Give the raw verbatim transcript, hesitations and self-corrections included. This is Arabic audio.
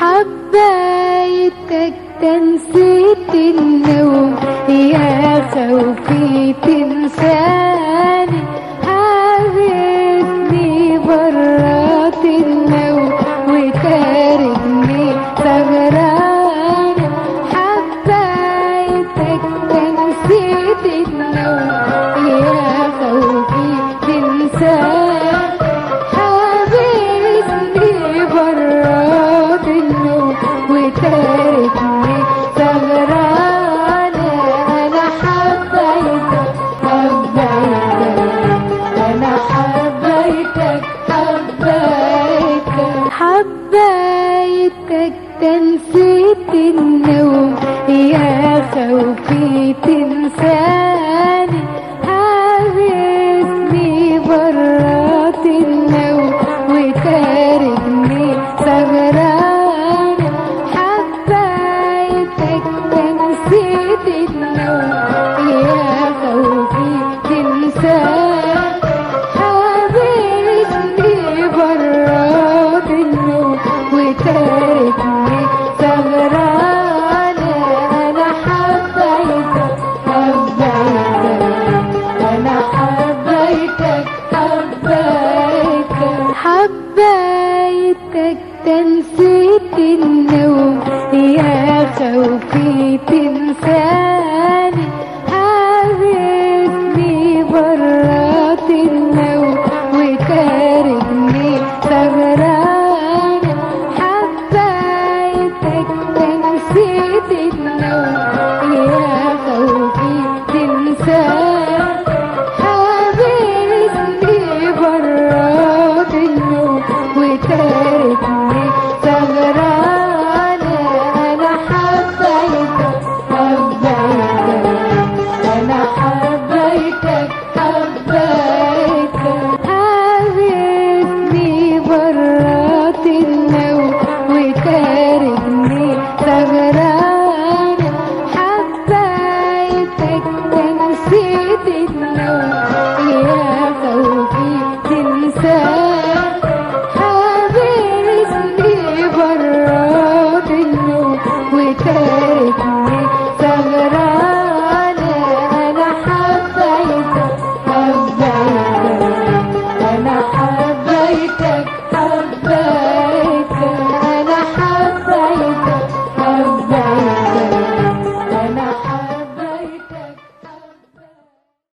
حبيتك تنسيت النوم، يا خوفي تنساني، حابسني برات النوم وتاركني سهرانة. حبيتك تنسيت النوم، يا خوفي تنساني، حابسني برات النوم وتاركني سهرانة. أنا حبيتك حبيتك أنا حبيتك حبيتك حبيتك تنسيت النوم، يا خوفي تنساني، حابسني برات النوم وتاركني سهرانة. حبيتك تنسيت النوم، يا خوفي تنساني، حابسني برات النوم وتاركني سهرانة. أنا حبيتك حبيتك أنا حبيتك حبيتك حبيتك تنسيت النوم، يا خوفي تنساني، حابسني برات النوم وتاركني سهرانة. حبيتك تنسيت النوم، يا خوفي تنساني، حابسني برات النوم وتاركني سهرانة. أنا حبيتك حبيتك أنا حبيتك حبيتك حابسني برات النوم وتاركني سهرانة. حبيتك تنسيت النوم، يا خوفي تنساني،